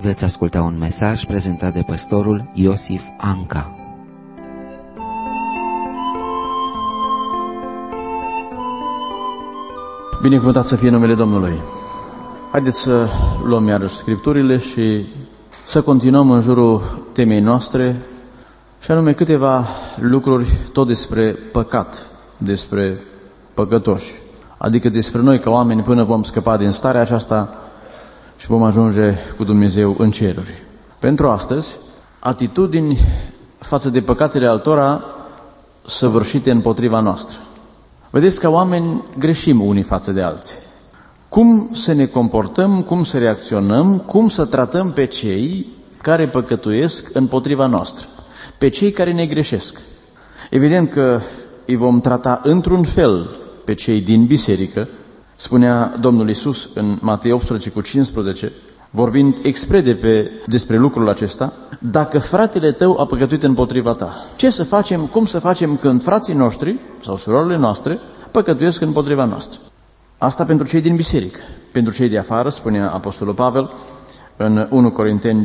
veți asculta un mesaj prezentat de pastorul Iosif Anca. Binecuvântat să fie numele Domnului. Haideți să luăm iarăși Scripturile și să continuăm în jurul temei noastre, și anume câteva lucruri tot despre păcat, despre păcătoși, adică despre noi ca oameni până vom scăpa din starea aceasta și vom ajunge cu Dumnezeu în ceruri. Pentru astăzi, atitudini față de păcatele altora săvârșite împotriva noastră. Vedeți, ca oameni greșim unii față de alții. Cum să ne comportăm, cum să reacționăm, cum să tratăm pe cei care păcătuiesc împotriva noastră, pe cei care ne greșesc. Evident că îi vom trata într-un fel pe cei din biserică, spunea Domnul Iisus în Matei 18:15, vorbind despre lucrul acesta: dacă fratele tău a păcătuit împotriva ta, ce să facem, cum să facem când frații noștri sau surorile noastre păcătuiesc împotriva noastră? Asta pentru cei din biserică. Pentru cei de afară, spunea Apostolul Pavel în 1 Corinteni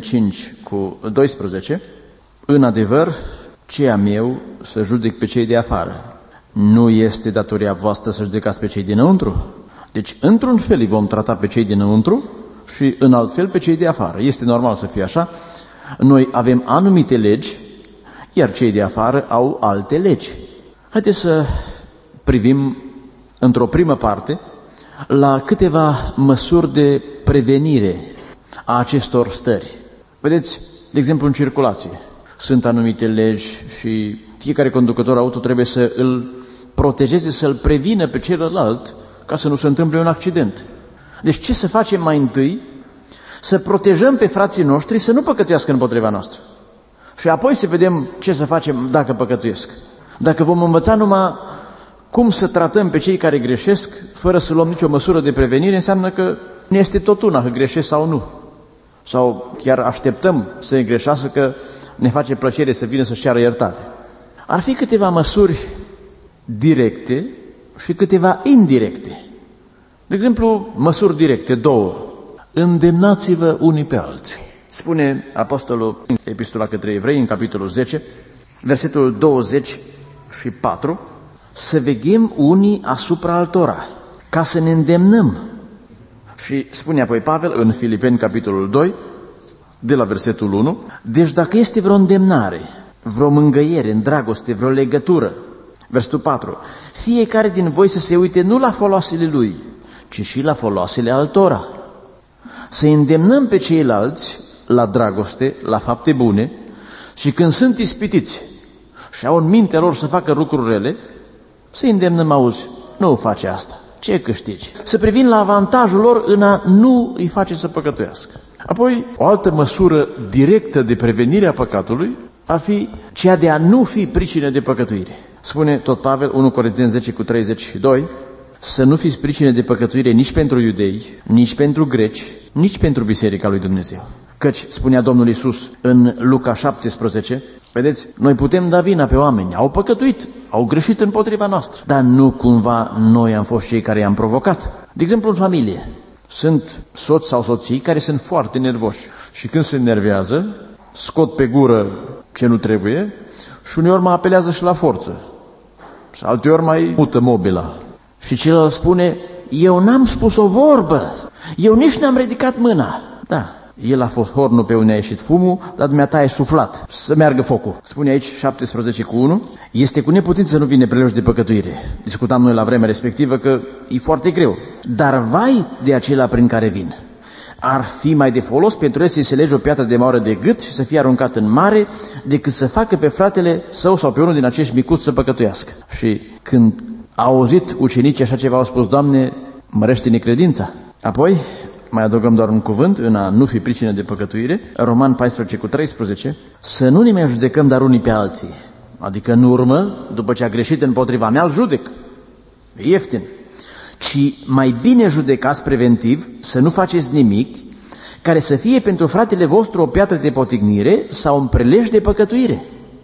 5:12, în adevăr, ce am eu să judec pe cei de afară? Nu este datoria voastră să judecați pe cei dinăuntru? Deci, într-un fel îi vom trata pe cei dinăuntru și în alt fel pe cei de afară. Este normal să fie așa. Noi avem anumite legi, iar cei de afară au alte legi. Haideți să privim într-o primă parte la câteva măsuri de prevenire a acestor stări. Vedeți, de exemplu, în circulație sunt anumite legi și fiecare conducător auto trebuie să îl protejeze, să-l prevină pe celălalt ca să nu se întâmple un accident. Deci ce să facem mai întâi? Să protejăm pe frații noștri să nu păcătuiască împotriva noastră. Și apoi să vedem ce să facem dacă păcătuiesc. Dacă vom învăța numai cum să tratăm pe cei care greșesc, fără să luăm nicio măsură de prevenire, înseamnă că ne este tot una că greșesc sau nu. Sau chiar așteptăm să ne greșească, că ne face plăcere să vină să-și ceară iertare. Ar fi câteva măsuri directe și câteva indirecte. De exemplu, măsuri directe, două. Îndemnați-vă unii pe alții. Spune Apostolul în Epistola către Evrei, în capitolul 10, versetul 24, să veghem unii asupra altora, ca să ne îndemnăm. Și spune apoi Pavel în Filipeni, capitolul 2, de la versetul 1, deci dacă este vreo îndemnare, vreo mângâiere în dragoste, vreo legătură, versetul 4, fiecare din voi să se uite nu la foloasele lui, ci și la foloasele altora. Să îndemnăm pe ceilalți la dragoste, la fapte bune, și când sunt ispitiți și au în mintea lor să facă lucruri rele, să îndemnăm: auzi, nu face asta, ce câștigi? Să privim la avantajul lor în a nu îi face să păcătuiască. Apoi, o altă măsură directă de prevenire a păcatului ar fi cea de a nu fi pricină de păcătuire. Spune tot Pavel, 1 Corinteni 10:32, să nu fiți pricină de păcătuire nici pentru iudei, nici pentru greci, nici pentru biserica lui Dumnezeu. Căci, spunea Domnul Iisus în Luca 17, vedeți, noi putem da vina pe oameni, au păcătuit, au greșit împotriva noastră, dar nu cumva noi am fost cei care i-am provocat. De exemplu, în familie, sunt soți sau soții care sunt foarte nervoși și când se enervează, scot pe gură ce nu trebuie și uneori mai apelează și la forță. Și alteori mai mută mobila. Și celălalt spune: eu n-am spus o vorbă, eu nici n-am ridicat mâna. Da, el a fost hornul pe unde a ieșit fumul, dar dumneata ai suflat să meargă focul. Spune aici 17:1, este cu neputință să nu vine prelegi de păcătuire. Discutam noi la vremea respectivă că e foarte greu, dar vai de acela prin care vin. Ar fi mai de folos pentru el să-i se lege o piatră de mare de gât și să fie aruncat în mare, decât să facă pe fratele său sau pe unul din acești micuți să păcătuiască. Și când au auzit ucenicii așa ceva, au spus: Doamne, mărește-ne credința. Apoi mai adăugăm doar un cuvânt în a nu fi pricină de păcătuire, Roman 14:13, să nu ne mai judecăm dar unii pe alții, adică în urmă, după ce a greșit împotriva mea, îl judec, e ieftin, ci mai bine judecați preventiv, să nu faceți nimic care să fie pentru fratele vostru o piatră de potignire sau un prelej de păcătuire.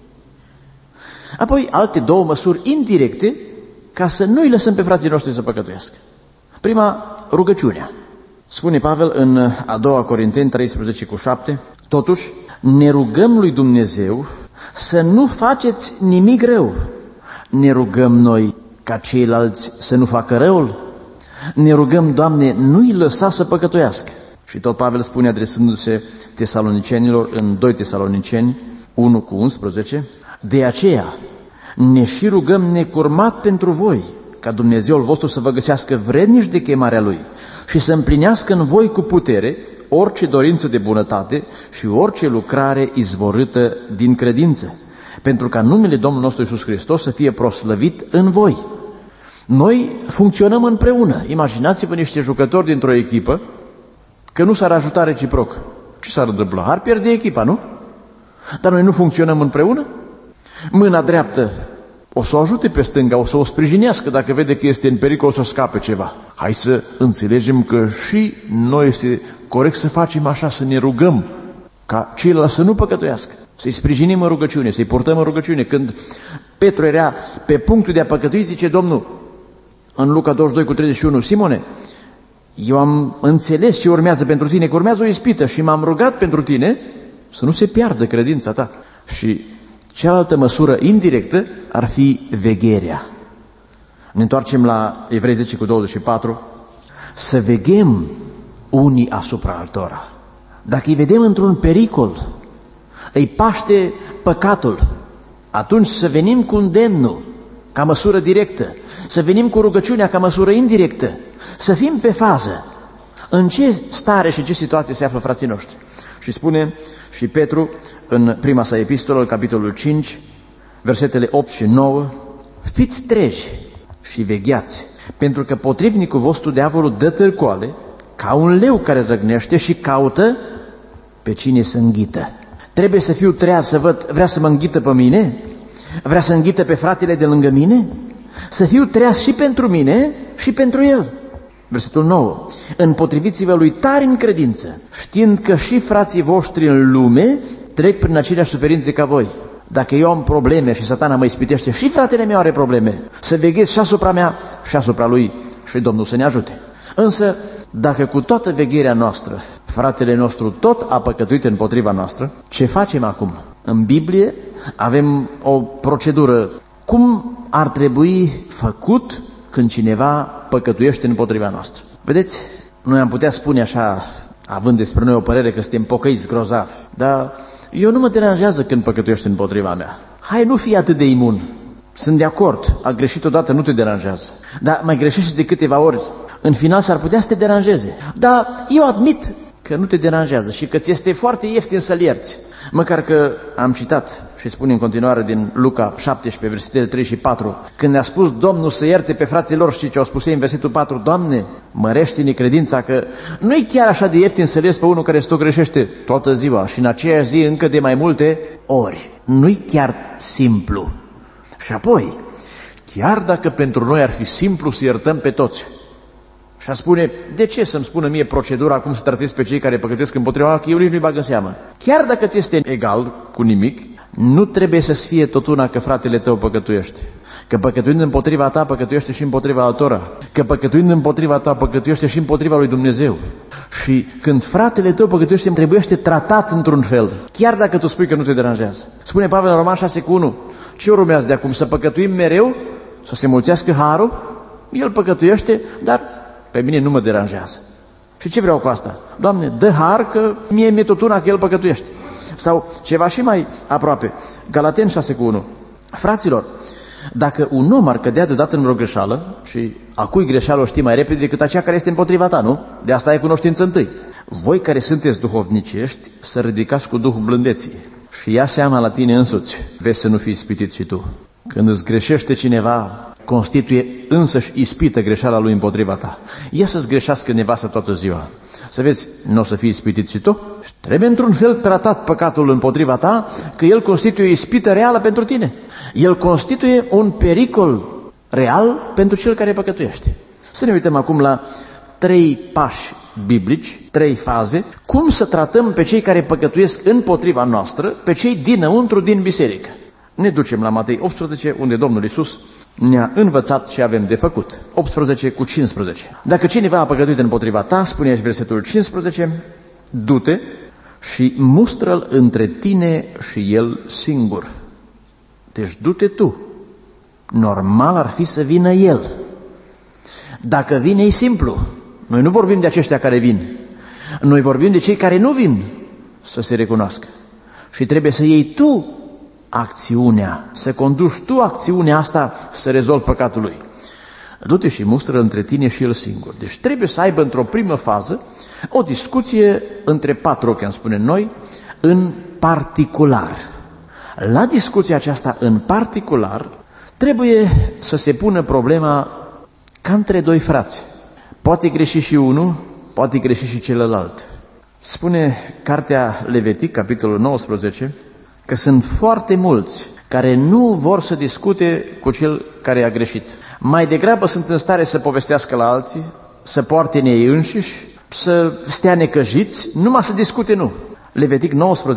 Apoi alte două măsuri indirecte ca să nu îi lăsăm pe frații noștri să păcătuiască. Prima, rugăciunea. Spune Pavel în a doua Corinteni 13:7, totuși ne rugăm lui Dumnezeu să nu faceți nimic rău. Ne rugăm noi ca ceilalți să nu facă răul? Ne rugăm, Doamne, nu-i lăsa să păcătuiască. Și tot Pavel spune, adresându-se tesalonicenilor în 2 Tesaloniceni 1:11, de aceea ne și rugăm necurmat pentru voi, ca Dumnezeul vostru să vă găsească vrednici de chemarea Lui și să împlinească în voi cu putere orice dorință de bunătate și orice lucrare izvorâtă din credință, pentru ca numele Domnului nostru Iisus Hristos să fie proslăvit în voi. Noi funcționăm împreună. Imaginați-vă niște jucători dintr-o echipă că nu s-ar ajuta reciproc. Ce s-ar întâmpla? Ar pierde echipa, nu? Dar noi nu funcționăm împreună? Mâna dreaptă o să o ajute pe stânga, o să o sprijinească dacă vede că este în pericol să scape ceva. Hai să înțelegem că și noi este corect să facem așa, să ne rugăm ca ceilalți să nu păcătuiască, să-i sprijinim în rugăciune, să-i purtăm în rugăciune. Când Petru era pe punctul de a păcătui, zice Domnul în Luca 22:31, Simone, eu am înțeles ce urmează pentru tine, că urmează o ispită și m-am rugat pentru tine să nu se piardă credința ta. Și cealaltă măsură indirectă ar fi vegherea. Ne întoarcem la Evrei 10:24, să veghem unii asupra altora. Dacă îi vedem într-un pericol, îi paște păcatul, atunci să venim cu îndemnul ca măsură directă, să venim cu rugăciunea ca măsură indirectă, să fim pe fază. În ce stare și ce situație se află frații noștri? Și spune și Petru în prima sa epistolă, capitolul 5, versetele 8 și 9, fiți treji și vegheați, pentru că potrivnicul vostru diavolul dă târcoale ca un leu care răgnește și caută pe cine să înghită. Trebuie să fiu treaz să văd, vrea să mă înghită pe mine? Vrea să înghită pe fratele de lângă mine? Să fiu treaz și pentru mine și pentru el. Versetul 9. Împotriviți-vă lui tari în credință, știind că și frații voștri în lume trec prin aceleași suferințe ca voi. Dacă eu am probleme și Satana mă ispitește, și fratele meu are probleme. Să veghez și asupra mea și asupra lui și Domnul să ne ajute. Însă, dacă cu toată vegherea noastră, fratele nostru tot a păcătuit împotriva noastră, ce facem acum? În Biblie avem o procedură. Cum ar trebui făcut când cineva păcătuiește împotriva noastră? Vedeți, noi am putea spune așa, având despre noi o părere că suntem pocăiți grozavi, dar eu nu mă deranjează când păcătuiește împotriva mea. Hai, nu fi atât de imun. Sunt de acord, a greșit odată, nu te deranjează. Dar mai greșești de câteva ori, în final s-ar putea să te deranjeze. Dar eu admit că nu te deranjează și că ți este foarte ieftin să-l ierți. Măcar că am citat și spune în continuare din Luca 17, versetele 3 și 4, când ne-a spus Domnul să ierte pe frații lor, și ce au spus ei în versetul 4, Doamne, mărește-ne credința, că nu-i chiar așa de ieftin să-l ierți pe unul care tot greșește toată ziua și în aceeași zi încă de mai multe ori. Nu-i chiar simplu. Și apoi, chiar dacă pentru noi ar fi simplu să iertăm pe toți, și a spune, de ce să-mi spună mie procedura cum să tratez pe cei care păcătuiesc împotriva, că eu nici nu-i bag în seamă. Chiar dacă ți este egal cu nimic, nu trebuie să-ți fie tot una că fratele tău păcătuiește. Că păcătuind împotriva ta, păcătuiește și împotriva altora. Că păcătuind împotriva ta, păcătuiește și împotriva lui Dumnezeu. Și când fratele tău păcătuiește, trebuiește tratat într-un fel, chiar dacă tu spui că nu te deranjează. Spune Pavel în Roman 6:1, ce urmează de acum? Să păcătuim mereu? Să se mulțească harul? El păcătuiește, dar pe mine nu mă deranjează. Și ce vreau cu asta? Doamne, dă har că mie mi-e tot una că el păcătuiește. Sau ceva și mai aproape. Galateni 6:1. Fraților, dacă un om ar cădea deodată în vreo greșeală, și a cui greșeală o știi mai repede decât aceea care este împotriva ta, nu? De asta ai cunoștință întâi. Voi care sunteți duhovnicești, să ridicați cu Duhul blândeții și ia seama la tine însuți. Vezi să nu fii ispitit și tu. Când îți greșește cineva, constituie însăși ispită greșeala lui împotriva ta. Ia să-ți greșească nevastă toată ziua. Să vezi, nu o să fii ispitit și tu? Trebuie într-un fel tratat păcatul împotriva ta, că el constituie o ispită reală pentru tine. El constituie un pericol real pentru cel care păcătuiește. Să ne uităm acum la 3 pași biblici, 3 faze, cum să tratăm pe cei care păcătuiesc împotriva noastră, pe cei dinăuntru din biserică. Ne ducem la Matei 18, unde Domnul Iisus ne-a învățat și avem de făcut. 18:15. Dacă cineva a păcătuit împotriva ta, spune aici versetul 15, du-te și mustră-l între tine și el singur. Deci du-te tu. Normal ar fi să vină el. Dacă vine, e simplu. Noi nu vorbim de aceștia care vin. Noi vorbim de cei care nu vin să se recunoască. Și trebuie să iei tu acțiunea, să conduci tu acțiunea asta să rezolvi păcatul lui. Du-te și mustră între tine și el singur. Deci trebuie să aibă într-o primă fază o discuție între patru ochi, am spune noi, în particular. La discuția aceasta în particular trebuie să se pună problema ca între doi frați. Poate greși și unul, poate greși și celălalt. Spune cartea Levitic, capitolul 19, că sunt foarte mulți care nu vor să discute cu cel care a greșit. Mai degrabă sunt în stare să povestească la alții, să poarte în ei înșiși, să stea necăjiți, numai să discute nu. Levitic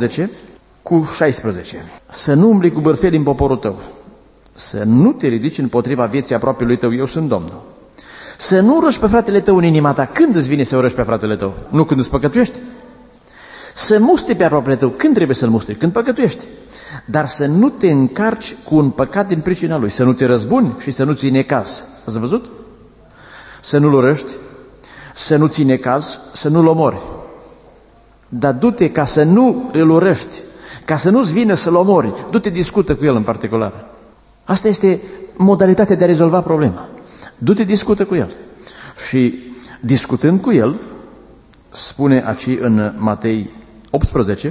19:16. Să nu umbli cu bârfeli în poporul tău, să nu te ridici împotriva vieții aproapelui tău, eu sunt Domnul. Să nu urăști pe fratele tău în inima ta. Când îți vine să urăști pe fratele tău? Nu când îți păcătuiești. Să mustri pe aproapele tău. Când trebuie să-l mustri? Când păcătuiești. Dar să nu te încarci cu un păcat din pricina lui. Să nu te răzbuni și să nu ții necaz. Ați văzut? Să nu-l urăști, să nu ții necaz, să nu-l omori. Dar du-te ca să nu îl urăști, ca să nu-ți vină să-l omori. Du-te, discută cu el în particular. Asta este modalitatea de a rezolva problema. Du-te, discută cu el. Și discutând cu el, spune aici în Matei 18,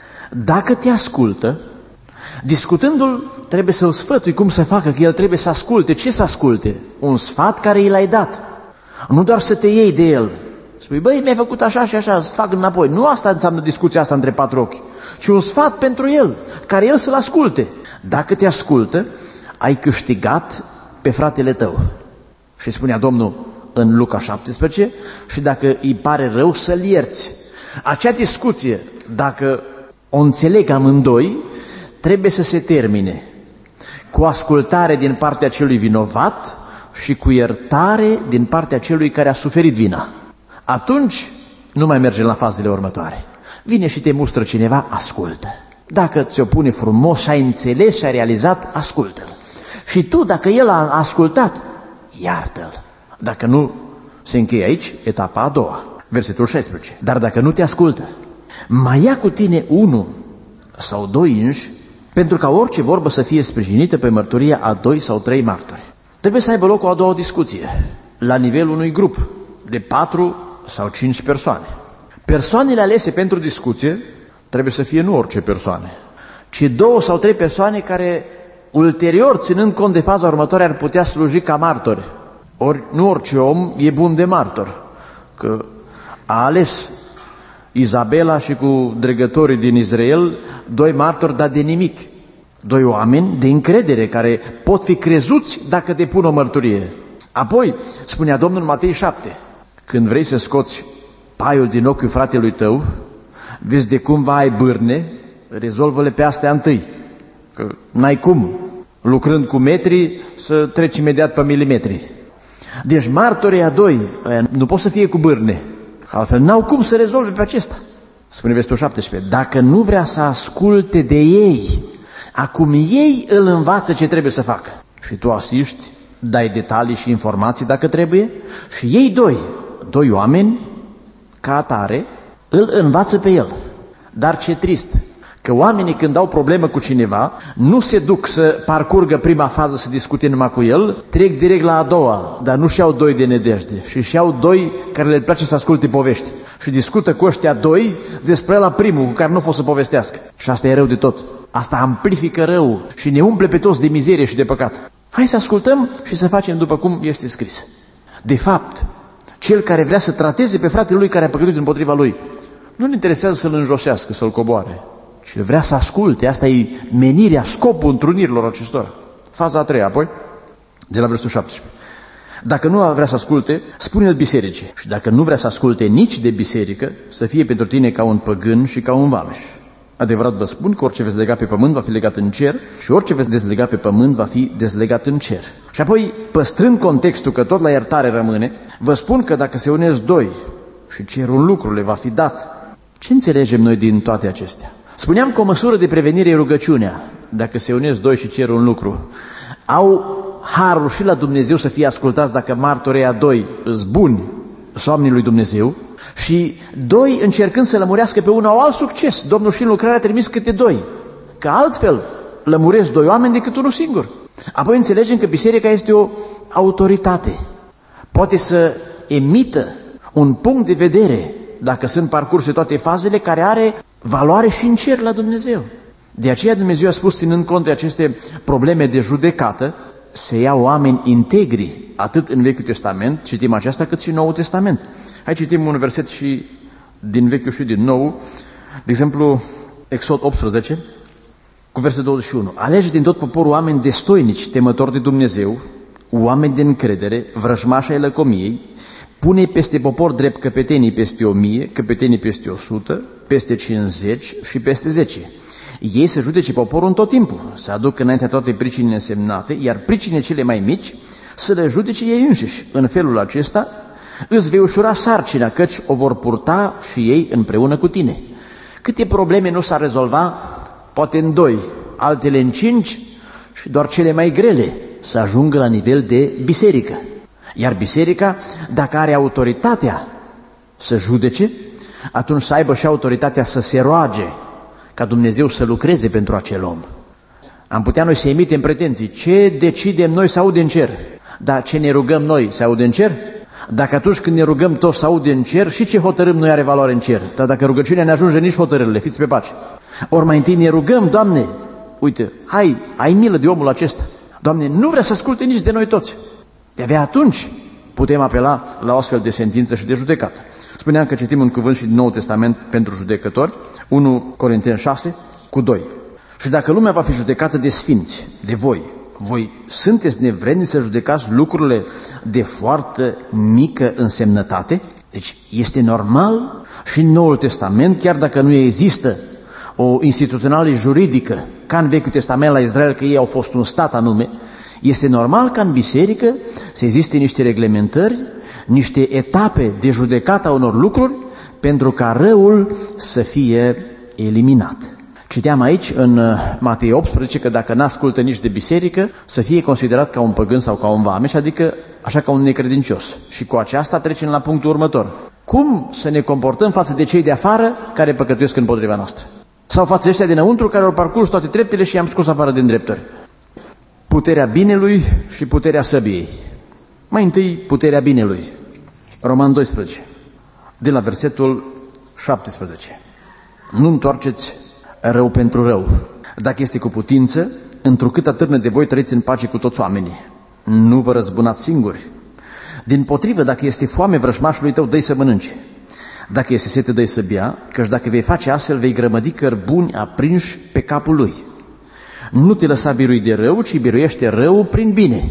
dacă te ascultă, discutându-l, trebuie să-l sfătui cum să facă, că el trebuie să asculte. Ce să asculte? Un sfat care i l-ai dat. Nu doar să te iei de el. Spui, băi, mi-ai făcut așa și așa, îți fac înapoi. Nu asta înseamnă discuția asta între patru ochi, ci un sfat pentru el, care el să-l asculte. Dacă te ascultă, ai câștigat pe fratele tău. Și spunea Domnul în Luca 17, și dacă îi pare rău, să-l ierți. Acea discuție, dacă o înțeleg amândoi, trebuie să se termine cu ascultare din partea celui vinovat și cu iertare din partea celui care a suferit vina. Atunci nu mai mergem la fazele următoare. Vine și te mustră cineva, ascultă. Dacă ți-o pune frumos și ai înțeles și ai realizat, ascultă-l. Și tu, dacă el a ascultat, iartă-l. Dacă nu, se încheie aici etapa a doua, versetul 16. Dar dacă nu te ascultă, mai ia cu tine unul sau doi înși, pentru ca orice vorbă să fie sprijinită pe mărturia a 2 sau 3 martori. Trebuie să aibă loc o a doua discuție, la nivelul unui grup de 4 sau 5 persoane. Persoanele alese pentru discuție trebuie să fie nu orice persoane, ci 2 sau 3 persoane care ulterior, ținând cont de faza următoare, ar putea sluji ca martori. Ori nu orice om e bun de martor, că a ales Izabela și cu dregătorii din Israel 2 martori, dar de nimic. 2 oameni de încredere care pot fi crezuți dacă depun o mărturie. Apoi, spunea Domnul în Matei 7, când vrei să scoți paiul din ochiul fratelui tău, vezi de cumva ai bârne, rezolvă-le pe astea întâi. Că n-ai cum, lucrând cu metri, să treci imediat pe milimetri. Deci martorii a 2 nu pot să fie cu bârne, altfel n-au cum să rezolve pe acesta. Spune versetul 17, dacă nu vrea să asculte de ei, acum ei îl învață ce trebuie să facă. Și tu asiști, dai detalii și informații dacă trebuie, și ei 2 oameni, ca atare, îl învață pe el. Dar ce trist, că oamenii când au problemă cu cineva, nu se duc să parcurgă prima fază să discute numai cu el, trec direct la a doua, dar nu și-au 2 de nedejde, și și-au 2 care le place să asculte povești. Și discută cu ăștia 2 despre la primul cu care nu fost să povestească. Și asta e rău de tot. Asta amplifică rău și ne umple pe toți de mizerie și de păcat. Hai să ascultăm și să facem după cum este scris. De fapt, cel care vrea să trateze pe fratele lui care a păcătuit împotriva lui, nu-l interesează să-l înjosească, să-l coboare, ci vrea să asculte. Asta e menirea, scopul întrunirilor acestora. Faza a 3, apoi, de la versetul 17. Dacă nu vrea să asculte, spune-l bisericii. Și dacă nu vrea să asculte nici de biserică, să fie pentru tine ca un păgân și ca un vameș. Adevărat vă spun că orice veți lega pe pământ va fi legat în cer și orice veți dezlega pe pământ va fi dezlegat în cer. Și apoi, păstrând contextul că tot la iertare rămâne, vă spun că dacă se unesc doi și cer un lucru le va fi dat. Ce înțelegem noi din toate acestea? Spuneam că o măsură de prevenire e rugăciunea. Dacă se unesc doi și cer un lucru, au harul și la Dumnezeu să fie ascultați dacă martorii a doi îs buni, oamenii lui Dumnezeu, și doi, încercând să lămurească pe unul, au alt succes. Domnul și în lucrare a trimis câte doi, că altfel lămuresc doi oameni decât unul singur. Apoi înțelegem că biserica este o autoritate. Poate să emită un punct de vedere, dacă sunt parcurse toate fazele, care are valoare și în cer la Dumnezeu. De aceea Dumnezeu a spus, ținând cont de aceste probleme de judecată, se iau oameni integri, atât în Vechiul Testament, citim aceasta, cât și în Noul Testament. Hai citim un verset și din Vechiul și din Nou, de exemplu, Exod 18, cu versetul 21. Alege din tot poporul oameni destoinici, temători de Dumnezeu, oameni de încredere, vrăjmași ai lăcomiei, pune peste popor drept căpetenii peste 1000, căpetenii peste 100, peste 50 și peste 10. Ei să judece poporul în tot timpul, să aducă înaintea toate pricinile însemnate, iar pricinile cele mai mici să le judece ei înșiși. În felul acesta îți vei ușura sarcina, căci o vor purta și ei împreună cu tine. Câte probleme nu s-ar rezolva, poate în 2, altele în 5 și doar cele mai grele să ajungă la nivel de biserică. Iar biserica, dacă are autoritatea să judece, atunci să aibă și autoritatea să se roage ca Dumnezeu să lucreze pentru acel om. Am putea noi să emitem pretenții. Ce decidem noi să aude în cer? Dar ce ne rugăm noi să aude în cer? Dacă atunci când ne rugăm toți să aude în cer, și ce hotărâm noi are valoare în cer? Dar dacă rugăciunea ne ajunge, nici hotărârile, fiți pe pace. Ori mai întâi ne rugăm, Doamne, uite, hai, ai milă de omul acesta. Doamne, nu vrea să asculte nici de noi toți. De-abia atunci putem apela la o astfel de sentință și de judecată. Spuneam că citim un cuvânt și din Noul Testament pentru judecători, 1 Corinteni 6, cu 2. Și dacă lumea va fi judecată de sfinți, de voi sunteți nevrednici să judecați lucrurile de foarte mică însemnătate? Deci este normal și în Noul Testament, chiar dacă nu există o instituțională juridică, ca în Vechiul Testament la Israel, că ei au fost un stat anume, este normal ca în biserică să existe niște reglementări, niște etape de judecată a unor lucruri, pentru ca răul să fie eliminat. Citeam aici în Matei 18 că dacă n-ascultă nici de biserică, să fie considerat ca un păgân sau ca un vameș, adică așa ca un necredincios. Și cu aceasta trecem la punctul următor. Cum să ne comportăm față de cei de afară care păcătuiesc împotriva noastră? Sau față de ăștia dinăuntru care au parcurs toate treptele și i-am scos afară din drepturi? Puterea binelui și puterea săbiei. Mai întâi, puterea binelui. Roman 12, de la versetul 17. Nu întoarceți rău pentru rău, dacă este cu putință, întrucât atârnă de voi trăiți în pace cu toți oamenii. Nu vă răzbunați singuri. Dimpotrivă, dacă este foame vrăjmașului tău, dă-i să mănânce. Dacă este sete, dă-i să bea, căci dacă vei face astfel, vei grămădi cărbuni aprinși pe capul lui. Nu te lăsa birui de rău, ci biruiește rău prin bine.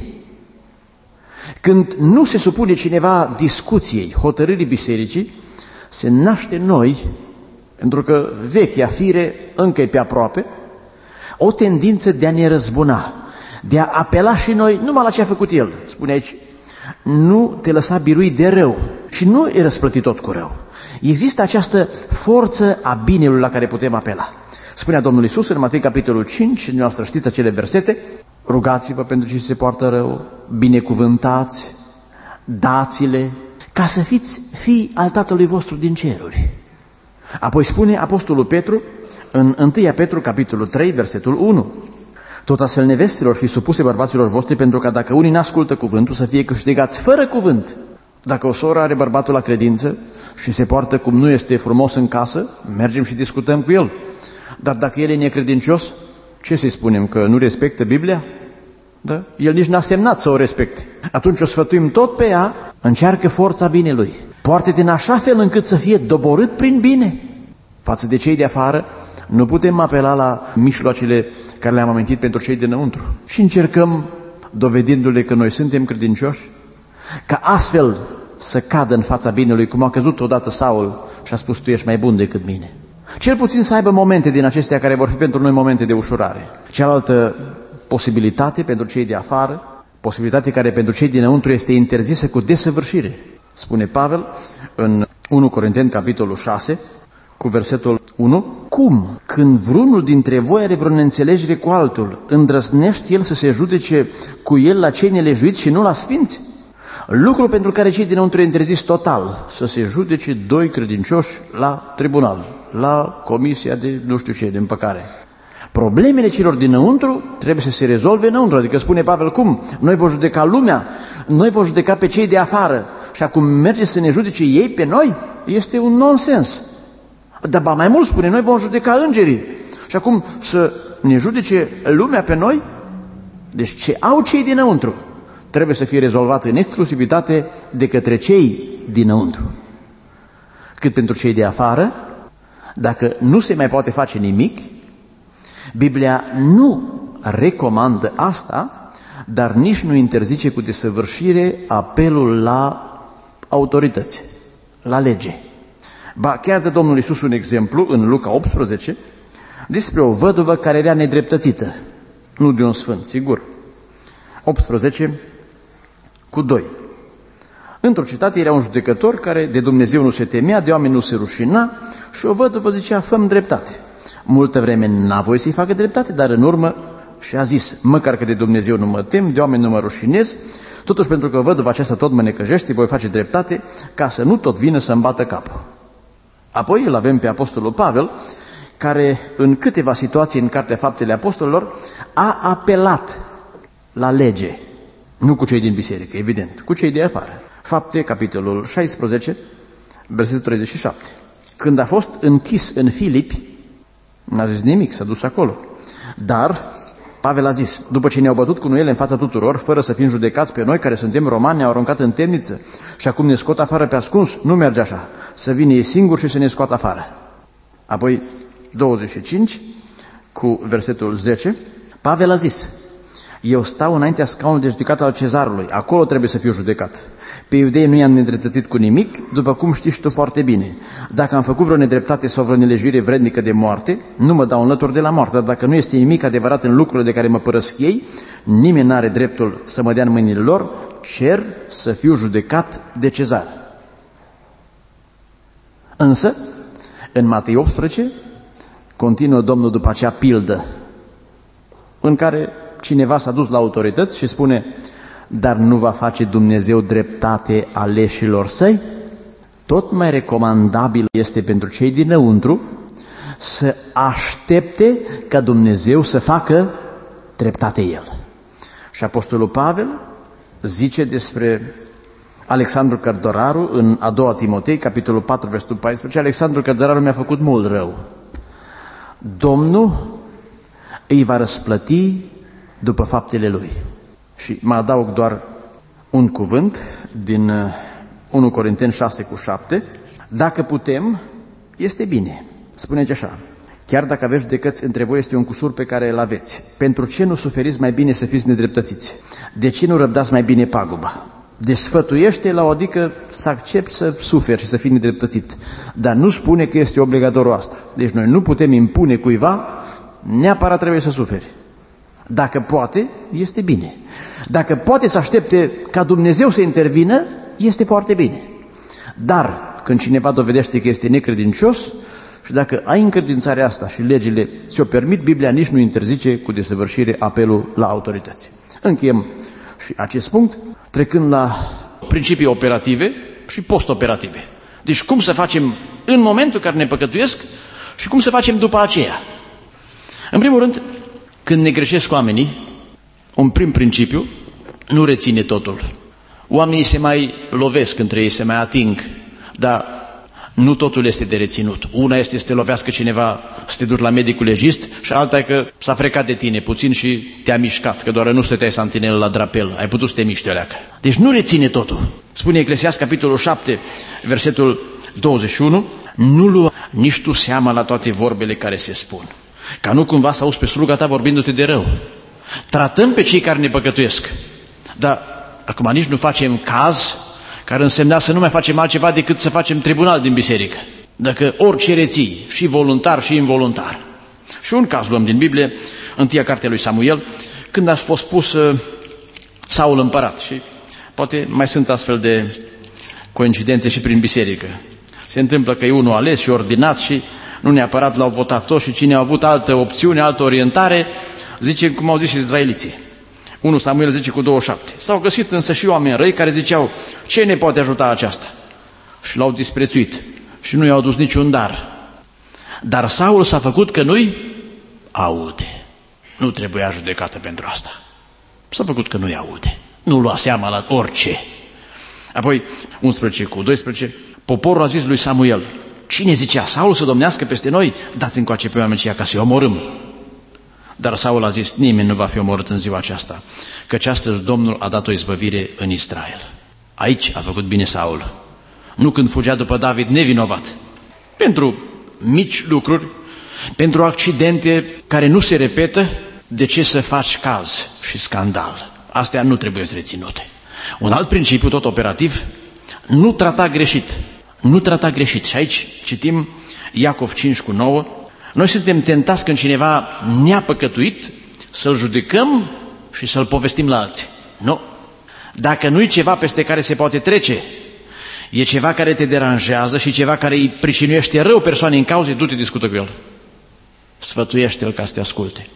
Când nu se supune cineva discuției, hotărârii bisericii, se naște noi, pentru că vechea fire încă e pe aproape, o tendință de a ne răzbuna, de a apela și noi numai la ce a făcut el. Spune aici, nu te lăsa birui de rău și nu e răsplătit tot cu rău. Există această forță a binelui la care putem apela. Spunea Domnul Iisus în Matei capitolul 5, și dumneavoastră știți acele versete, rugați-vă pentru cei ce se poartă rău, binecuvântați, dați-le, ca să fiți fii al Tatălui vostru din ceruri. Apoi spune Apostolul Petru în 1 Petru capitolul 3, versetul 1. Tot astfel nevestelor fi supuse bărbaților voștri, pentru că dacă unii n-ascultă cuvântul, să fie câștigați fără cuvânt. Dacă o soră are bărbatul la credință și se poartă cum nu este frumos în casă, mergem și discutăm cu el. Dar dacă el e necredincios, ce să-i spunem? Că nu respectă Biblia? Da? El nici n-a semnat să o respecte. Atunci o sfătuim tot pe ea, încearcă forța binelui. Poartă-te în așa fel încât să fie doborât prin bine. Față de cei de afară, nu putem apela la mijloacele care le-am amintit pentru cei dinăuntru. Și încercăm, dovedindu-le că noi suntem credincioși, ca astfel să cadă în fața binelui, cum a căzut odată Saul și a spus, tu ești mai bun decât mine. Cel puțin să aibă momente din acestea care vor fi pentru noi momente de ușurare. Cealaltă posibilitate pentru cei de afară, posibilitate care pentru cei dinăuntru este interzisă cu desăvârșire. Spune Pavel în 1 Corinteni, capitolul 6, cu versetul 1, cum, când vreunul dintre voi are vreo neînțelegere cu altul, îndrăznește el să se judece cu el la cei nelejuiți și nu la sfinți? Lucru pentru care cei dinăuntru e interzis total, să se judece doi credincioși la tribunal, la comisia de nu știu ce, de împăcare. Problemele celor dinăuntru trebuie să se rezolve înăuntru, adică spune Pavel, cum? Noi vom judeca lumea, noi vom judeca pe cei de afară și acum merge să ne judece ei pe noi? Este un nonsens. Dar ba mai mult spune, noi vom judeca îngerii și acum să ne judece lumea pe noi? Deci ce au cei dinăuntru trebuie să fie rezolvat în exclusivitate de către cei dinăuntru. Cât pentru cei de afară, dacă nu se mai poate face nimic, Biblia nu recomandă asta, dar nici nu interzice cu desăvârșire apelul la autorități, la lege. Ba, chiar dă Domnul Iisus un exemplu în Luca 18 despre o văduvă care era nedreptățită, nu de un sfânt, sigur. 18 cu 2. Într-o cetate era un judecător care de Dumnezeu nu se temea, de oameni nu se rușina și o văduvă zicea, fă-mi dreptate. Multă vreme n-a voie să-i facă dreptate, dar în urmă și-a zis, măcar că de Dumnezeu nu mă tem, de oameni nu mă rușinez, totuși pentru că văduva aceasta tot mă necăjește, voi face dreptate ca să nu tot vină să-mi bată capul. Apoi îl avem pe Apostolul Pavel, care în câteva situații în Cartea Faptele Apostolilor a apelat la lege, nu cu cei din biserică, evident, cu cei de afară. Fapte, capitolul 16, versetul 37. Când a fost închis în Filipi, n-a zis nimic, s-a dus acolo. Dar Pavel a zis, după ce ne-au bătut cu nuiele în fața tuturor, fără să fim judecați pe noi care suntem romani, ne-au aruncat în temniță și acum ne scot afară pe ascuns, nu merge așa, să vină ei singuri și să ne scoată afară. Apoi 25, cu versetul 10, Pavel a zis, eu stau înaintea scaunului de judecată al cezarului, acolo trebuie să fiu judecat. Pe iudei nu i-am nedreptățit cu nimic, după cum știi și tu foarte bine. Dacă am făcut vreo nedreptate sau vreo nelejuire vrednică de moarte, nu mă dau înlături de la moarte, dar dacă nu este nimic adevărat în lucrurile de care mă părăsc ei, nimeni n-are dreptul să mă dea în mâinile lor, cer să fiu judecat de cezar. Însă, în Matei 18, continuă Domnul după acea pildă, în care cineva s-a dus la autorități și spune, dar nu va face Dumnezeu dreptate aleșilor săi? Tot mai recomandabil este pentru cei dinăuntru să aștepte ca Dumnezeu să facă dreptate El. Și Apostolul Pavel zice despre Alexandru Cărdoraru în a doua Timotei, capitolul 4, versetul 14, Alexandru Cărdoraru mi-a făcut mult rău. Domnul îi va răsplăti după faptele lui. Și mă adaug doar un cuvânt din 1 Corinteni 6 cu 7. Dacă putem, este bine. Spuneți așa, chiar dacă aveți judecăți între voi, este un cusur pe care îl aveți. Pentru ce nu suferiți mai bine să fiți nedreptățiți? De ce nu răbdați mai bine paguba? Desfătuiește la o adică să accepti să suferi și să fii nedreptățit. Dar nu spune că este obligatoriu asta. Deci noi nu putem impune cuiva, neapărat trebuie să suferi. Dacă poate, este bine. Dacă poate să aștepte ca Dumnezeu să intervină, este foarte bine. Dar când cineva dovedește că este necredincios și dacă ai încredințarea asta și legile ți-o permit, Biblia nici nu interzice cu desăvârșire apelul la autorități. Încheiem și acest punct trecând la principii operative și post-operative. Deci cum să facem în momentul care ne păcătuiesc și cum să facem după aceea. În primul rând, când ne greșesc oamenii, un prim principiu, nu reține totul. Oamenii se mai lovesc între ei, se mai ating, dar nu totul este de reținut. Una este să te lovească cineva, să te duci la medicul legist și alta e că s-a frecat de tine puțin și te-a mișcat, că doar nu stăteai santinelă la drapel, ai putut să te miști o leacă. Deci nu reține totul. Spune Eclesiast, capitolul 7, versetul 21, nu lua nici tu seama la toate vorbele care se spun, ca nu cumva să auzi pe sluga ta vorbindu-te de rău. Tratăm pe cei care ne păcătuiesc, dar acum nici nu facem caz care însemna să nu mai facem altceva decât să facem tribunal din biserică. Dacă orice reții, și voluntar și involuntar. Și un caz luăm din Biblie, întâia cartea lui Samuel, când a fost pus Saul împărat. Și poate mai sunt astfel de coincidențe și prin biserică. Se întâmplă că e unul ales și ordinat și nu neapărat l-au votat toți și cine a avut altă opțiune, altă orientare, zice cum au zis și izraeliții. 1 Samuel zice cu 27. S-au găsit însă și oameni răi care ziceau, ce ne poate ajuta aceasta? Și l-au disprețuit și nu i-au dus niciun dar. Dar Saul s-a făcut că nu-i aude. Nu trebuia judecată pentru asta. S-a făcut că nu-i aude. Nu lua seama la orice. Apoi, 11 cu 12, poporul a zis lui Samuel, cine zicea, Saul să domnească peste noi? Dați încoace pe oamenii ca să-i omorâm. Dar Saul a zis, nimeni nu va fi omorât în ziua aceasta, căci astăzi Domnul a dat o izbăvire în Israel. Aici a făcut bine Saul, nu când fugea după David nevinovat. Pentru mici lucruri, pentru accidente care nu se repetă, de ce să faci caz și scandal? Astea nu trebuie reținute. Un alt principiu, tot operativ, nu trata greșit. Nu trata greșit. Și aici citim Iacov 5 cu 9. Noi suntem tentați când cineva ne-a păcătuit să-l judecăm și să-l povestim la alții. Nu. Dacă nu e ceva peste care se poate trece, e ceva care te deranjează și ceva care îi pricinuiește rău persoanei în cauză, du-te, discută cu el. Sfătuiește-l ca să te asculte.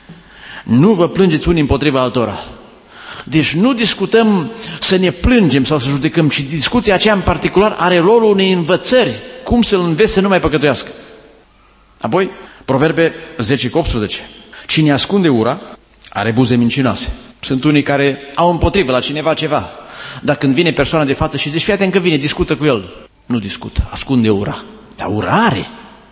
Nu vă plângeți unii împotriva altora. Deci nu discutăm să ne plângem sau să judecăm, ci discuția aceea în particular are rolul unei învățări. Cum să-l înveți să nu mai păcătuiască. Apoi, Proverbe 10 cu 18. Cine ascunde ura are buze mincinoase. Sunt unii care au împotrivă la cineva ceva. Dar când vine persoana de față și zici, fii atent că vine, discută cu el. Nu discută, ascunde ura. Dar ura are.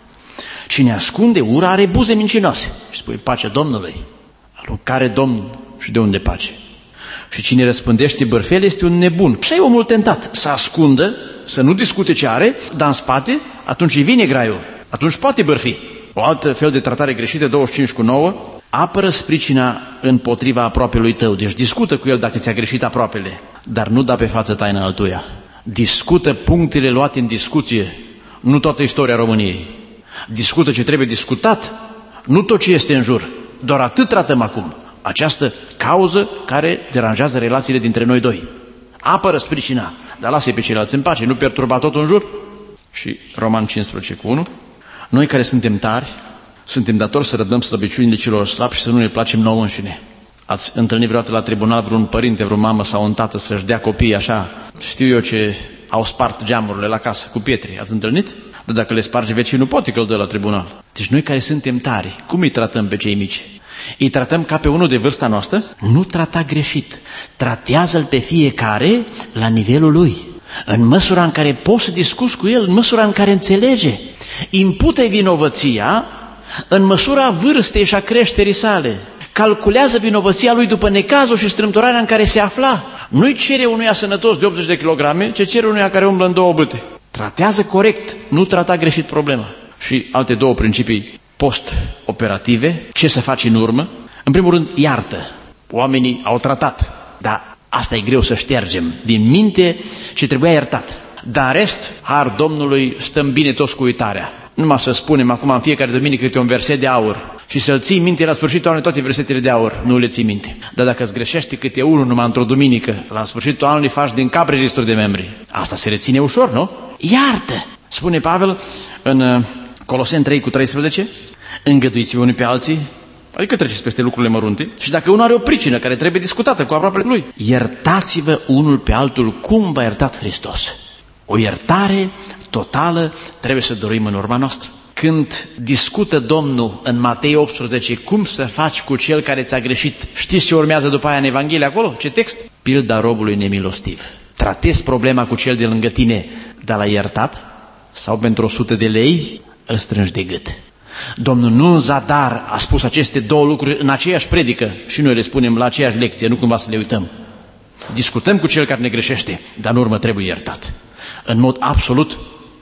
Cine ascunde ura are buze mincinoase. Și spui, pace Domnului. Care Domn și de unde pace? Și cine răspândește bârfele este un nebun. Și e omul tentat să ascundă, să nu discute ce are, dar în spate, atunci îi vine graiul. Atunci poate bârfi. O altă fel de tratare greșită, 25 cu 9, apără spricina împotriva aproapelui tău. Deci discută cu el dacă ți-a greșit aproapele, dar nu da pe față taina altuia. Discută punctele luate în discuție, nu toată istoria României. Discută ce trebuie discutat, nu tot ce este în jur. Doar atât tratăm acum. Această cauză care deranjează relațiile dintre noi doi. Apără spricina, dar lasă-i pe ceilalți în pace, nu perturba tot în jur. Și Roman 15 cu 1. Noi care suntem tari, suntem datori să răbdăm slăbiciunile celor slabi și să nu ne placem nouă înșine. Ați întâlnit vreodată la tribunal vreun părinte, vreo mamă sau un tată să-și dea copiii așa? Știu eu ce au spart geamurile la casă cu pietre. Ați întâlnit? Dar dacă le sparge vecinul, poate că îl dă la tribunal. Deci noi care suntem tari, cum îi tratăm pe cei mici? Îi tratăm ca pe unul de vârsta noastră? Nu trata greșit. Tratează-l pe fiecare la nivelul lui. În măsura în care poți să discuți cu el, în măsura în care înțelege. Impute vinovăția în măsura vârstei și a creșterii sale. Calculează vinovăția lui după necazul și strâmtorarea în care se afla. Nu-i cere unuia sănătos de 80 de kilograme, ce cere unuia care umblă în 2 bâte. Tratează corect, nu trata greșit problema. Și alte 2 principii post-operative, ce să faci în urmă? În primul rând, iartă. Oamenii au tratat, dar asta e greu să ștergem din minte ce trebuia iertat. Dar în rest, har Domnului, stăm bine toți cu uitarea. Numai să spunem acum în fiecare duminică câte un verset de aur și să-l ții minte la sfârșitul anului toate versetele de aur, nu le ții minte. Dar dacă îți greșești câte unul numai într-o duminică, la sfârșitul anului faci din cap registrul de membri. Asta se reține ușor, nu? Iartă! Spune Pavel în Coloseni 3 cu 13, îngăduiți-vă unii pe alții, adică treceți peste lucrurile mărunte, și dacă unul are o pricină care trebuie discutată cu aproapele lui, iertați-vă unul pe altul cum v-a iertat Hristos. O iertare totală trebuie să dorim în urma noastră. Când discută Domnul în Matei 18 cum să faci cu cel care ți-a greșit, știți ce urmează după aia în Evanghelie acolo? Ce text? Pilda robului nemilostiv. Tratezi problema cu cel de lângă tine, dar l-ai iertat? Sau pentru 100 de lei îl strângi de gât. Domnul nu în zadar a spus aceste 2 lucruri în aceeași predică și noi le spunem la aceeași lecție, nu cumva să le uităm. Discutăm cu cel care ne greșește, dar în urmă trebuie iertat. În mod absolut,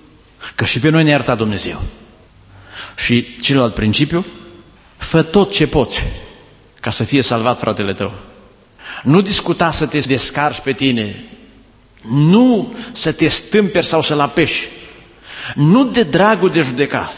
că și pe noi ne-a iertat Dumnezeu. Și celălalt principiu, fă tot ce poți ca să fie salvat fratele tău. Nu discuta să te descarci pe tine, nu să te stâmperi sau să-l apeși. nu de dragul de judeca.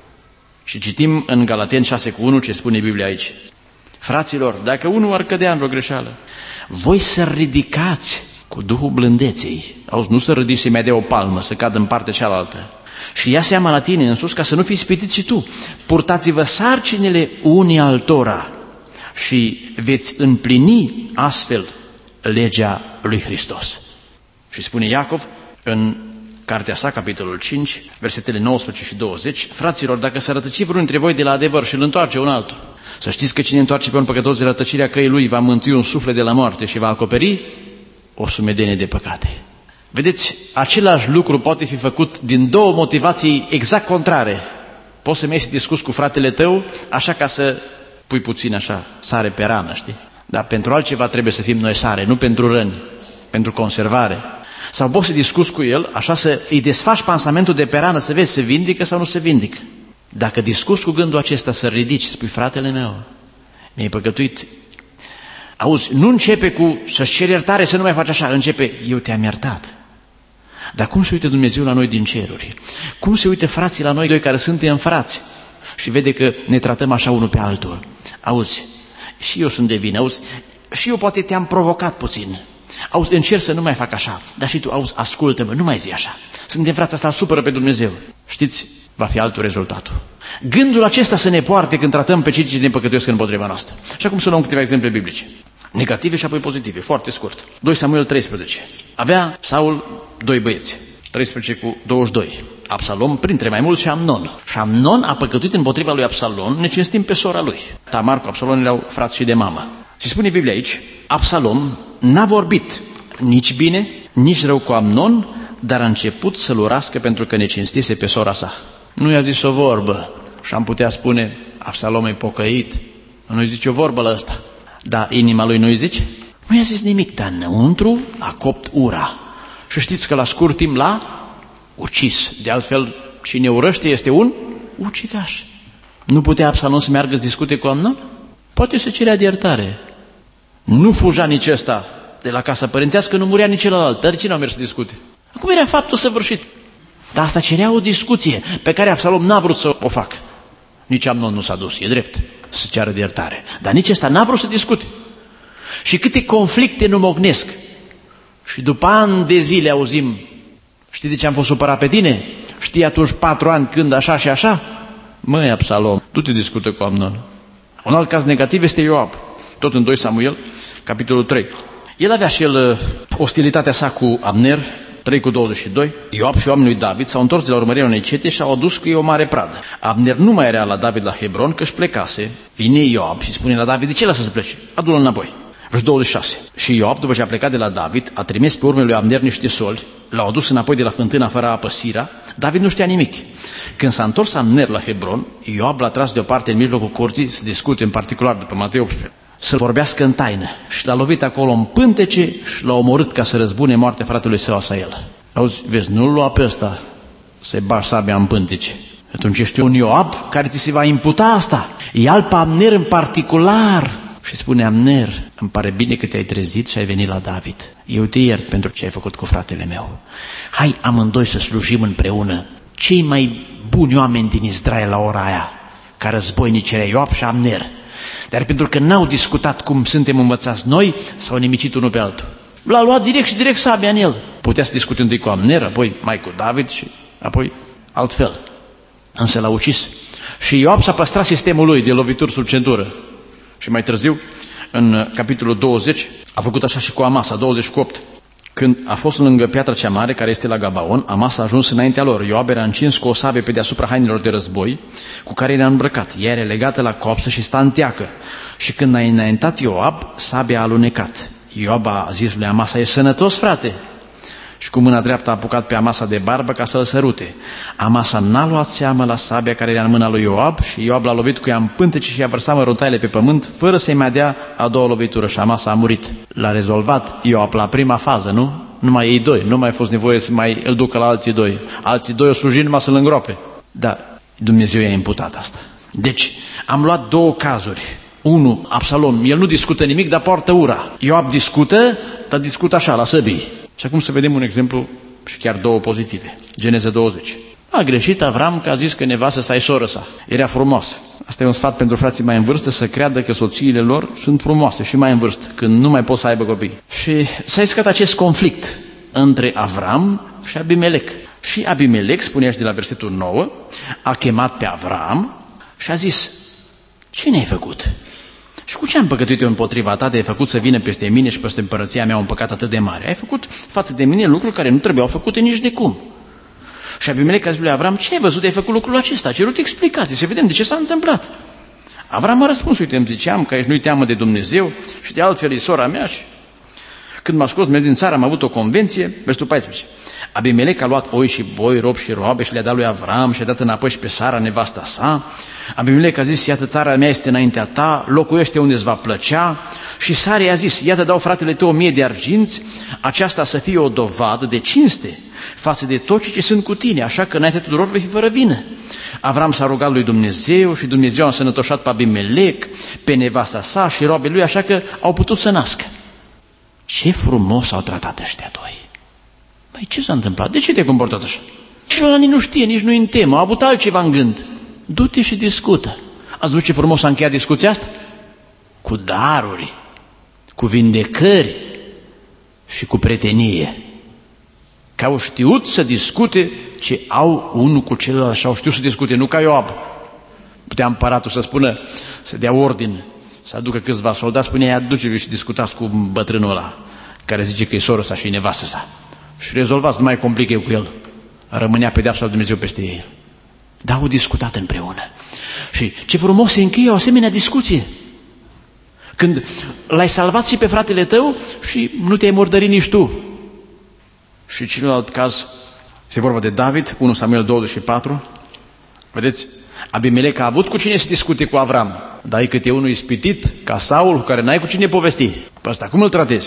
Și citim în Galateni 6:1 ce spune Biblia aici. Fraților, dacă unul ar cădea în vreo greșeală, voi să ridicați cu Duhul blândeței. Auzi, nu să ridici să-i mai dea o palmă, să cadă în partea cealaltă. Și ia seama la tine însus ca să nu fii ispitit și tu. Purtați-vă sarcinile unii altora și veți împlini astfel legea lui Hristos. Și spune Iacov în cartea sa, capitolul 5, versetele 19 și 20, fraților, dacă s-ar rătăci vreunul dintre voi de la adevăr și îl întoarce un altul, să știți că cine întoarce pe un păcătos de rătăcirea căii lui va mântui un suflet de la moarte și va acoperi o sumedenie de păcate. Vedeți, același lucru poate fi făcut din două motivații exact contrare. Poți să mergi să discuți cu fratele tău așa ca să pui puțin așa sare pe rană, știi? Dar pentru altceva trebuie să fim noi sare, nu pentru răni, pentru conservare. Sau poți să discuți cu el așa să îi desfaci pansamentul de pe rană, să vezi se vindică sau nu se vindică. Dacă discuți cu gândul acesta să ridici, spui, fratele meu, mi-ai păcătuit. Auzi, nu începe cu să-ți ceri iertare, să nu mai faci așa, începe, eu te-am iertat. Dar cum se uită Dumnezeu la noi din ceruri? Cum se uită frații la noi doi care suntem frați și vede că ne tratăm așa unul pe altul? Auzi, și eu sunt de vină, auzi, și eu poate te-am provocat puțin. Auzi, încerc să nu mai fac așa, dar și tu, auzi, ascultă-mă, nu mai zi așa. Suntem frați, asta îl supără pe Dumnezeu. Știți, va fi altul rezultatul. Gândul acesta să ne poarte când tratăm pe cei ce ne păcătuiesc împotriva noastră. Și acum să luăm câteva exemple biblice. Negative și apoi pozitive, foarte scurt. 2 Samuel 13. Avea Saul doi băieți, 13:22. Absalom printre mai mulți și Amnon. Și Amnon a păcătuit împotriva lui Absalom, necinstim pe sora lui. Tamar cu Absalom erau frați și de mamă. Și spune Biblia aici, Absalom n-a vorbit nici bine, nici rău cu Amnon, dar a început să-l urască pentru că necinstise pe sora sa. Nu i-a zis o vorbă și am putea spune, Absalom e pocăit, nu-i zice o vorbă la ăsta. Dar inima lui nu-i zice? Nu i-a zis nimic, dar înăuntru a copt ura. Și știți că la scurt timp l-a ucis. De altfel, cine urăște este un ucigaș. Nu putea Absalom să meargă să discute cu Amnon? Poate să cerea de iertare. Nu fuja nici ăsta de la casa părintească, nu murea nici celălalt. Dar cine a mers să discute? Acum era faptul săvârșit. Dar asta cerea o discuție pe care Absalom n-a vrut să o facă. Nici Amnon nu s-a dus, e drept, să ceară de iertare. Dar nici ăsta n-a vrut să discute. Și câte conflicte nu mocnesc. Și după ani de zile auzim, știi de ce am fost supărat pe tine? Știi atunci 4 ani când așa și așa? Măi, Absalom, tu te discută cu Amnon. Un alt caz negativ este Ioab, tot în 2 Samuel, capitolul 3. El avea și el ostilitatea sa cu Abner, 3:22. Ioab și oamenii lui David s-au întors de la urmărirea unei cete și au adus cu ei o mare pradă. Abner nu mai era la David la Hebron, că își plecase. Vine Ioab și spune la David, de ce lasă să pleci? Adu-l înapoi. Versul 26. Și Ioab, după ce a plecat de la David, a trimis pe urmele lui Abner niște soli, l-au adus înapoi de la fântâna fără apă Sira. David nu știa nimic. Când s-a întors Abner la Hebron, Ioab l-a tras deoparte în mijlocul curții să discute în particular după Matei 18. Să vorbească în taină și l-a lovit acolo în pântece și l-a omorât ca să răzbune moartea fratelui său Asael. Auzi, vezi, nu-l lua pe ăsta să-i bagi sabia în pântece. Atunci ești un Ioab care ți se va imputa asta. Ia-l pe Abner în particular și spune, Abner, îmi pare bine că te-ai trezit și ai venit la David. Eu te iert pentru ce ai făcut cu fratele meu. Hai amândoi să slujim împreună. Cei mai buni oameni din Israel la ora aia, ca războinici era Ioab și Abner. Dar pentru că n-au discutat cum suntem învățați noi, s-au nimicit unul pe altul. L-a luat direct sabia în el. Putea să discute întâi cu Abner, apoi mai cu David și apoi altfel. Însă l-a ucis. Și Ioab s-a păstrat sistemul lui de lovituri sub centură. Și mai târziu, în capitolul 20, a făcut așa și cu Amasa, 28. Când a fost lângă piatra cea mare, care este la Gabaon, Amasa a ajuns înaintea lor. Ioab era încins cu o sabie pe deasupra hainelor de război, cu care era îmbrăcat. Ea era legată la coapsă și sta în teacă. Și când a înaintat Ioab, sabia a alunecat. Ioab a zis lui Amasa, e sănătos, frate? Și cu mâna dreaptă a apucat pe Amasa de barbă ca să-l sărute. Amasa n-a luat seamă la sabia care era în mâna lui Ioab și Ioab l-a lovit cu ea în pântece și i-a vărsat măruntaile pe pământ, fără să-i mai dea a doua lovitură și Amasa a murit. L-a rezolvat Ioab la prima fază, nu? Numai ei doi, nu mai a fost nevoie să mai îl ducă la alții doi. Alții doi o sluji numai să-l îngroape. Dar Dumnezeu i-a imputat asta. Deci, am luat două cazuri. Unu, Absalom, el nu discută nimic, dar poartă ura. Ioab discută, dar discută așa, la săbii. Și acum să vedem un exemplu și chiar două pozitive. Geneza 20. A greșit Avram că a zis că nevastă sa e soră sa. Era frumoasă. Asta e un sfat pentru frații mai în vârstă, să creadă că soțiile lor sunt frumoase și mai în vârstă, când nu mai pot să aibă copii. Și s-a iscat acest conflict între Avram și Abimelec. Și Abimelec, spunea și de la versetul 9, a chemat pe Avram și a zis: ce ne-ai făcut? Și cu ce am păcătuit eu împotriva ta de ai făcut să vină peste mine și peste împărăția mea un păcat atât de mare? Ai făcut față de mine lucruri care nu trebuiau făcute nici de cum. Și Abimelec a zis lui Avram: ce ai văzut de ai făcut lucrul acesta? A cerut explicații, să vedem de ce s-a întâmplat. Avram a răspuns: uite, îmi ziceam că aici nu-i teamă de Dumnezeu și de altfel e sora mea și când m-a scos din țară am avut o convenție. Versetul 14. Abimelec a luat oi și boi, robi și roabe și le-a dat lui Avram și a dat înapoi și pe Sara, nevasta sa. Abimelec a zis: iată, țara mea este înaintea ta, locuiește unde îți va plăcea. Și Sara i-a zis: iată, dau fratele tău 1000 de arginți, aceasta să fie o dovadă de cinste față de toți ce sunt cu tine, așa că înainte tuturor vei fi fără vină. Avram s-a rugat lui Dumnezeu și Dumnezeu a însănătoșat pe Abimelec, pe nevasta sa și roabele lui, așa că au putut să nască. Ce frumos au tratat ăștia doi! Păi ce s-a întâmplat? De ce te-ai comportat așa? Celălalt nici nu știe, nici nu-i în temă, a avut altceva în gând. Du-te și discută. Ați văzut ce frumos a încheiat discuția asta? Cu daruri, cu vindecări și cu pretenie. Că au știut să discute ce au unul cu celălalt și au știut să discute, nu ca Ioab. Putea împăratul să spună, să dea ordin, să aducă câțiva soldați, spunea: aduceți și discutați cu bătrânul ăla, care zice că e soră sa și nevastă sa. Și rezolvați, nu mai complic eu cu el. Rămânea pedeapsa lui Dumnezeu peste ei. Dar au discutat împreună. Și ce frumos se încheie o asemenea discuție. Când l-ai salvat și pe fratele tău și nu te-ai murdărit nici tu. Și celălalt caz, este vorba de David, 1 Samuel 24. Vedeți? Abimelec a avut cu cine să discute cu Avram. Dar e câte unul ispitit, ca Saul, cu care n-ai cu cine povesti. Pe ăsta, cum îl tratezi?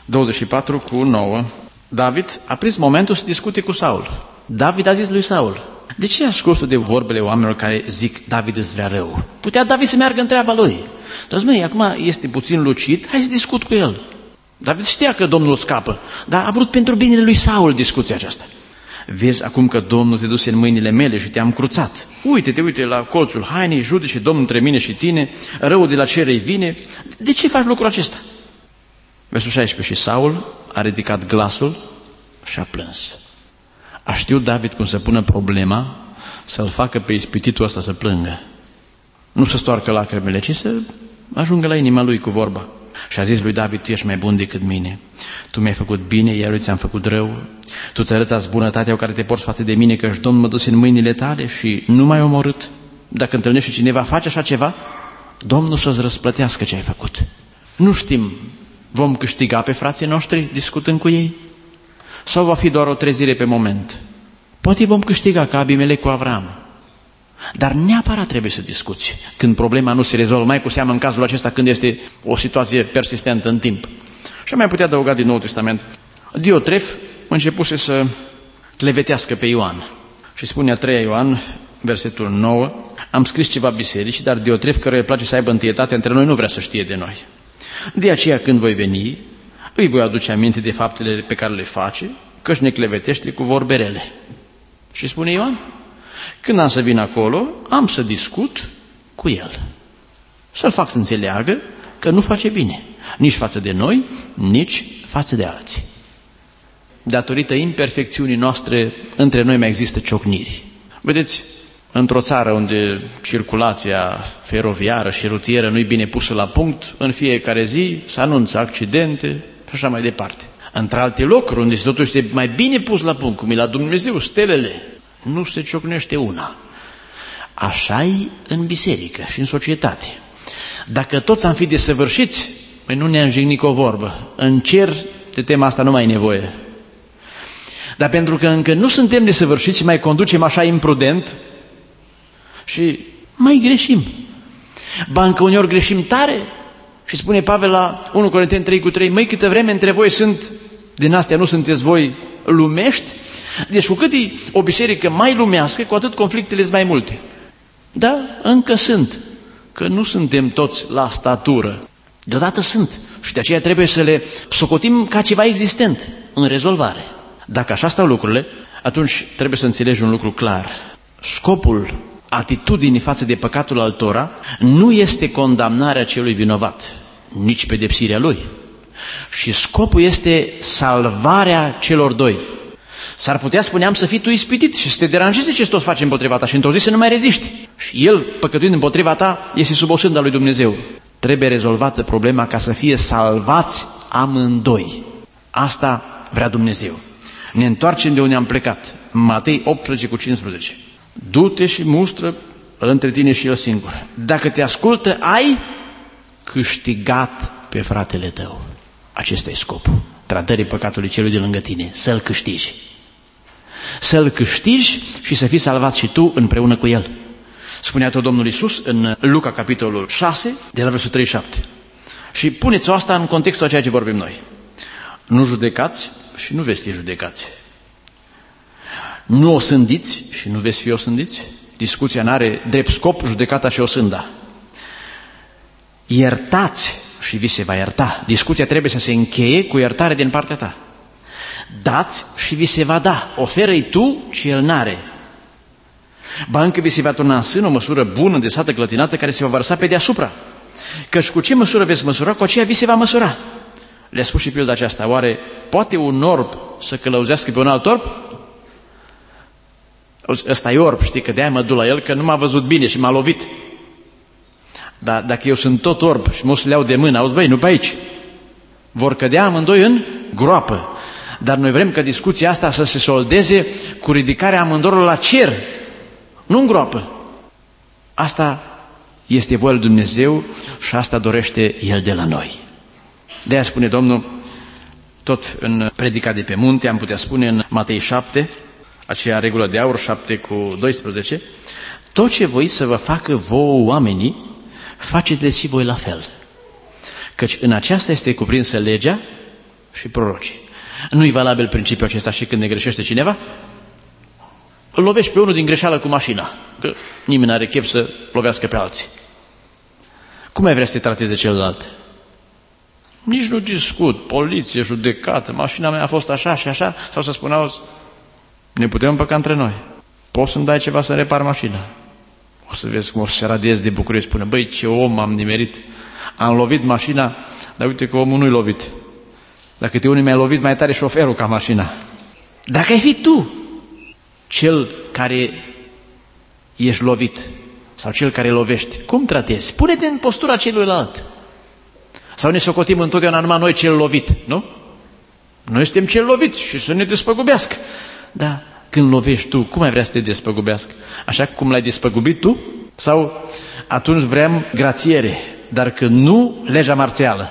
24 cu 9. David a prins momentul să discute cu Saul. David a zis lui Saul: de ce ascultă de vorbele oamenilor care zic David îți vrea rău? Putea David să meargă în treaba lui. Dar măi, acum este puțin lucid, hai să discut cu el. David știa că Domnul scapă, dar a vrut pentru binele lui Saul discuția aceasta. Vezi acum că Domnul te duse în mâinile mele și te-am cruțat. Uite la colțul hainei, judece Domnul între mine și tine, răul de la ce răi vine. De ce faci lucrul acesta? Versul 16. Și Saul a ridicat glasul și a plâns. A știut David cum să pună problema, să-l facă pe ispititul ăsta să plângă. Nu să stoarcă lacrimile, ci să ajungă la inima lui cu vorba. Și a zis lui David: tu ești mai bun decât mine. Tu mi-ai făcut bine, iar eu ți-am făcut rău. Tu ți arăți bunătatea cu care te porți față de mine, căci Domnul mă duse în mâinile tale și nu m-ai omorât. Dacă întâlnești cineva face așa ceva, Domnul să-ți răsplătească ce ai făcut. Nu știm, vom câștiga pe frații noștri discutând cu ei? Sau va fi doar o trezire pe moment? Poate vom câștiga ca Abimelec cu Avram. Dar neapărat trebuie să discuți când problema nu se rezolvă, mai cu seamă în cazul acesta când este o situație persistentă în timp. Și am mai putea adăuga din Noul Testament. Diotref începuse să clevetească pe Ioan. Și spune a 3 Ioan, versetul 9, am scris ceva biserici, dar Diotref, căruia îi place să aibă întâietate între noi, nu vrea să știe de noi. De aceea când voi veni, îi voi aduce aminte de faptele pe care le face, căci ne clevetește cu vorbe rele. Și spune Ioan, când am să vin acolo, am să discut cu el. Să-l fac să înțeleagă că nu face bine, nici față de noi, nici față de alții. Datorită imperfecțiunii noastre, între noi mai există ciocniri. Vedeți, într-o țară unde circulația feroviară și rutieră nu-i bine pusă la punct, în fiecare zi se anunță accidente și așa mai departe. Într-alte locuri unde totul este mai bine pus la punct, cum e la Dumnezeu, stelele, nu se ciocnește una. Așa-i în biserică și în societate. Dacă toți am fi desăvârșiți, nu ne-am jignit cu o vorbă. În cer de tema asta nu mai e nevoie. Dar pentru că încă nu suntem desăvârșiți și mai conducem așa imprudent și mai greșim. Ba încă uneori greșim tare și spune Pavel la 1 Corinteni 3:3, măi, câtă vreme între voi sunt, din astea nu sunteți voi lumești, deci cu cât e o biserică mai lumească, cu atât conflictele sunt mai multe. Da, încă sunt, că nu suntem toți la statură. Deodată sunt și de aceea trebuie să le socotim ca ceva existent în rezolvare. Dacă așa stau lucrurile, atunci trebuie să înțelegi un lucru clar. Scopul atitudinii față de păcatul altora nu este condamnarea celui vinovat, nici pedepsirea lui. Și scopul este salvarea celor doi. S-ar putea, spuneam, să fii tu ispitit și să te deranjeze ce tot face împotriva ta și într-o zi să nu mai reziști. Și el, păcătuind împotriva ta, este sub o sânda lui Dumnezeu. Trebuie rezolvată problema ca să fie salvați amândoi. Asta vrea Dumnezeu. Ne întoarcem de unde am plecat. Matei 18:15. Du-te și mustră între tine și el singur. Dacă te ascultă, ai câștigat pe fratele tău. Acesta e scopul tratării păcatului celui de lângă tine, să-l câștigi. Să-l câștigi și să fii salvat și tu împreună cu el. Spunea tot Domnul Iisus în Luca, capitolul 6, de la versul 37. Și puneți-o asta în contextul a ceea ce vorbim noi. Nu judecați și nu veți fi judecați. Nu osândiți și nu veți fi osândiți. Discuția n-are drept scop judecata și osânda. Iertați și vi se va ierta. Discuția trebuie să se încheie cu iertare din partea ta. Dați și vi se va da. Oferă-i tu ce el n-are. Ba încă vi se va turna în sân o măsură bună, îndesată, clătinată, care se va vărsa pe deasupra. Căci cu ce măsură veți măsura, cu aceea vi se va măsura. Le-a spus și pilda aceasta. Oare poate un orb să călăuzească pe un alt orb? Ăsta e orb, știi, că de-aia mă duc la el, că nu m-a văzut bine și m-a lovit. Dar dacă eu sunt tot orb și mă să le iau de mână, auzi, băi, nu pe aici. Vor cădea amândoi în groapă. Dar noi vrem ca discuția asta să se soldeze cu ridicarea amândorul la cer, nu în groapă. Asta este voia lui Dumnezeu și asta dorește El de la noi. De-aia spune Domnul, tot în predica de pe munte, am putea spune în Matei 7, aceea regulă de aur 7:12, tot ce voiți să vă facă vouă oamenii, faceți-le și voi la fel. Căci în aceasta este cuprinsă legea și prorocii. Nu-i valabil principiul acesta și când ne greșește cineva? Îl lovești pe unul din greșeală cu mașina, că nimeni n-are chef să lovească pe alții. Cum ai vrea să te trateze celălalt? Nici nu discut, poliție, judecată, mașina mea a fost așa și așa, sau să spun, auzi, ne putem împăca între noi. Poți să-mi dai ceva să repar mașina? O să vezi cum o să se radiezi de bucurie, spune, băi, ce om am nimerit. Am lovit mașina, dar uite că omul nu-i lovit. Dacă te unii mi-ai lovit, mai tare șoferul ca mașina. Dacă ai fi tu cel care ești lovit sau cel care lovești, cum tratezi? Pune-te în postura celuilalt. Sau ne socotim întotdeauna numai noi cel lovit, nu? Noi suntem cel lovit și să ne despăgubească. Dar când lovești tu, cum ai vrea să te despăgubească? Așa cum l-ai despăgubit tu? Sau atunci vrem grațiere, dar când nu, legea marțială.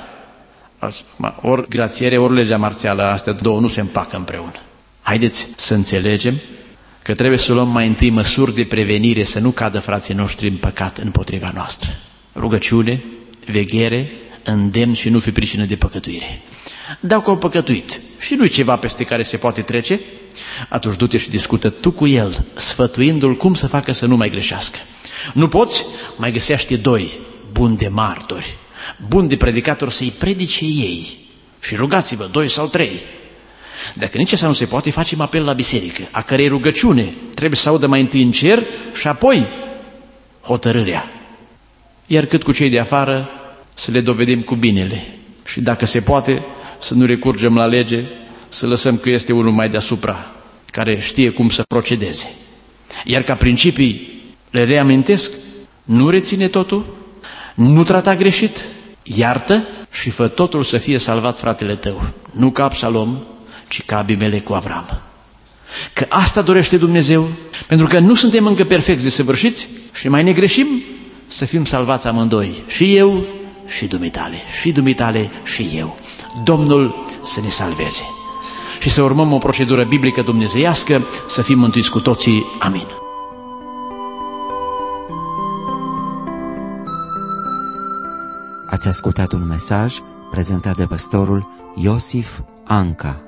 Ori grațiere, ori legea marțială, astea două nu se împacă împreună. Haideți să înțelegem că trebuie să luăm mai întâi măsuri de prevenire, să nu cadă frații noștri în păcat împotriva noastră. Rugăciune, veghere, îndemn și nu fi pricină de păcătuire. Dacă au păcătuit și nu-i ceva peste care se poate trece, atunci du-te și discută tu cu el, sfătuindu-l cum să facă să nu mai greșească. Nu poți? Mai găsește doi buni de martori, buni de predicatori să-i predice ei. Și rugați-vă, 2 sau 3. Dacă nici asta nu se poate, facem apel la biserică, a cărei rugăciune trebuie să audă mai întâi în cer și apoi hotărârea. Iar cât cu cei de afară, să le dovedim cu binele. Și dacă se poate, să nu recurgem la lege, să lăsăm că este unul mai deasupra, care știe cum să procedeze. Iar ca principii le reamintesc, nu reține totul, nu trata greșit, iartă și fă totul să fie salvat fratele tău. Nu ca Absalom, ci ca Abimele cu Avram. Că asta dorește Dumnezeu, pentru că nu suntem încă perfecți desăvârșiți și mai ne greșim, să fim salvați amândoi, și eu și dumitale, și dumitale și eu. Domnul să ne salveze și să urmăm o procedură biblică dumnezeiască, să fim mântuiți cu toții. Amin. Ați ascultat un mesaj prezentat de pastorul Iosif Anca.